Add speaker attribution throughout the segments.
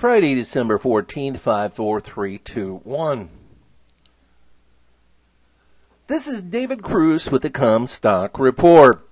Speaker 1: Friday, December 14th, 54321. This is David Cruz with the Comstock Report.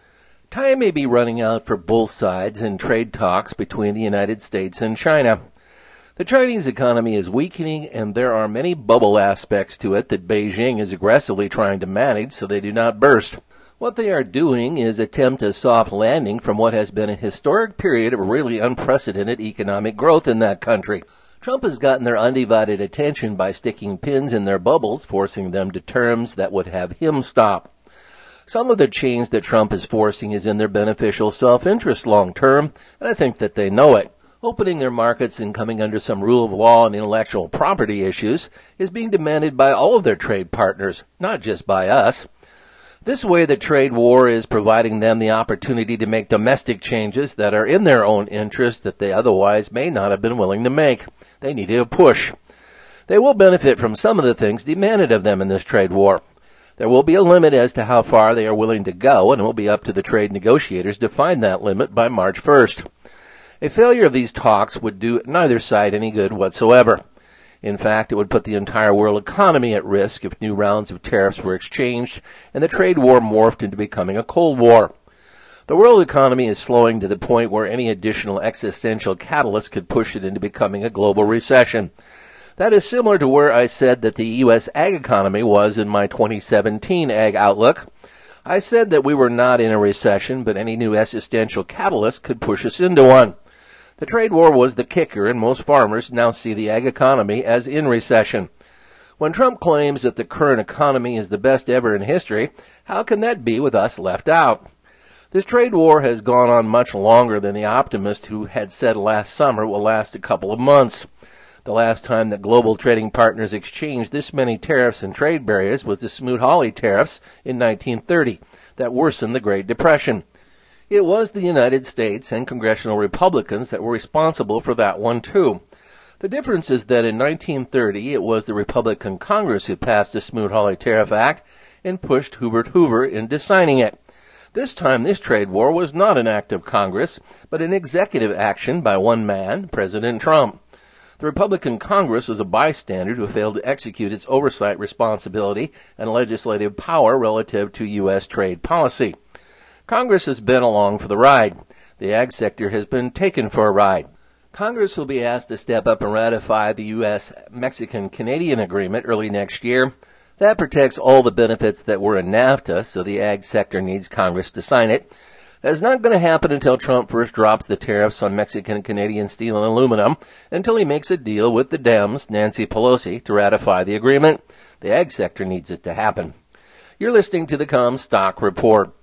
Speaker 1: Time may be running out for both sides in trade talks between the United States and China. The Chinese economy is weakening, and there are many bubble aspects to it that Beijing is aggressively trying to manage so they do not burst. What they are doing is attempt a soft landing from what has been a historic period of really unprecedented economic growth in that country. Trump has gotten their undivided attention by sticking pins in their bubbles, forcing them to terms that would have him stop. Some of the change that Trump is forcing is in their beneficial self-interest long term, and I think that they know it. Opening their markets and coming under some rule of law and intellectual property issues is being demanded by all of their trade partners, not just by us. This way, the trade war is providing them the opportunity to make domestic changes that are in their own interest that they otherwise may not have been willing to make. They needed a push. They will benefit from some of the things demanded of them in this trade war. There will be a limit as to how far they are willing to go, and it will be up to the trade negotiators to find that limit by March 1st. A failure of these talks would do neither side any good whatsoever. In fact, it would put the entire world economy at risk if new rounds of tariffs were exchanged and the trade war morphed into becoming a Cold War. The world economy is slowing to the point where any additional existential catalyst could push it into becoming a global recession. That is similar to where I said that the U.S. ag economy was in my 2017 ag outlook. I said that we were not in a recession, but any new existential catalyst could push us into one. The trade war was the kicker, and most farmers now see the ag economy as in recession. When Trump claims that the current economy is the best ever in history, how can that be with us left out? This trade war has gone on much longer than the optimist who had said last summer will last a couple of months. The last time that global trading partners exchanged this many tariffs and trade barriers was the Smoot-Hawley tariffs in 1930 that worsened the Great Depression. It was the United States and congressional Republicans that were responsible for that one, too. The difference is that in 1930, it was the Republican Congress who passed the Smoot-Hawley Tariff Act and pushed Hubert Hoover into signing it. This time, this trade war was not an act of Congress, but an executive action by one man, President Trump. The Republican Congress was a bystander who failed to execute its oversight responsibility and legislative power relative to U.S. trade policy. Congress has been along for the ride. The ag sector has been taken for a ride. Congress will be asked to step up and ratify the U.S.-Mexican-Canadian agreement early next year. That protects all the benefits that were in NAFTA, so the ag sector needs Congress to sign it. That's not going to happen until Trump first drops the tariffs on Mexican and Canadian steel and aluminum, until he makes a deal with the Dems, Nancy Pelosi, to ratify the agreement. The ag sector needs it to happen. You're listening to the Comstock Report.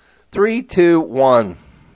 Speaker 1: 3, 2, 1.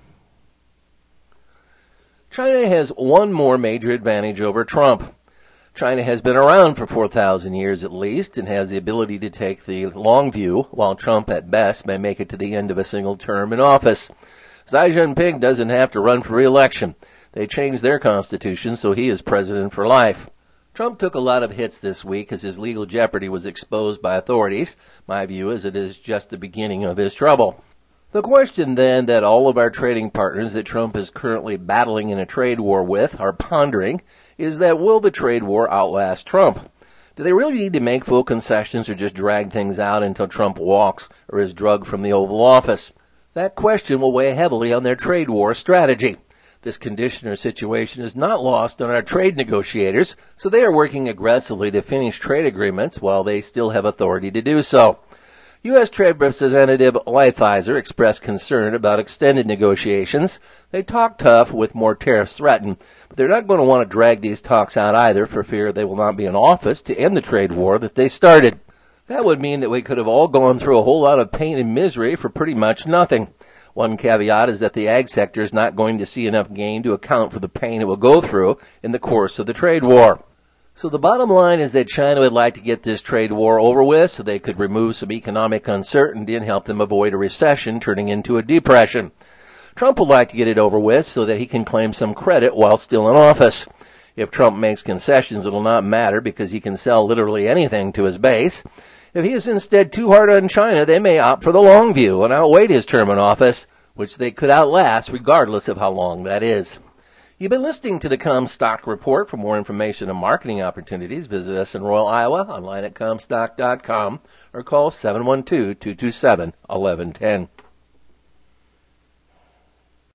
Speaker 1: China has one more major advantage over Trump. China has been around for 4,000 years at least and has the ability to take the long view, while Trump at best may make it to the end of a single term in office. Xi Jinping doesn't have to run for re-election. They changed their constitution so he is president for life. Trump took a lot of hits this week as his legal jeopardy was exposed by authorities. My view is it is just the beginning of his trouble. The question then that all of our trading partners that Trump is currently battling in a trade war with are pondering is that will the trade war outlast Trump? Do they really need to make full concessions or just drag things out until Trump walks or is drugged from the Oval Office? That question will weigh heavily on their trade war strategy. This condition or situation is not lost on our trade negotiators, so they are working aggressively to finish trade agreements while they still have authority to do so. U.S. Trade Representative Lighthizer expressed concern about extended negotiations. They talk tough with more tariffs threatened, but they're not going to want to drag these talks out either for fear they will not be in office to end the trade war that they started. That would mean that we could have all gone through a whole lot of pain and misery for pretty much nothing. One caveat is that the ag sector is not going to see enough gain to account for the pain it will go through in the course of the trade war. So the bottom line is that China would like to get this trade war over with so they could remove some economic uncertainty and help them avoid a recession turning into a depression. Trump would like to get it over with so that he can claim some credit while still in office. If Trump makes concessions, it will not matter because he can sell literally anything to his base. If he is instead too hard on China, they may opt for the long view and outwait his term in office, which they could outlast regardless of how long that is. You've been listening to the Comstock Report. For more information on marketing opportunities, visit us in Royal, Iowa, online at Comstock.com, or call 712-227-1110.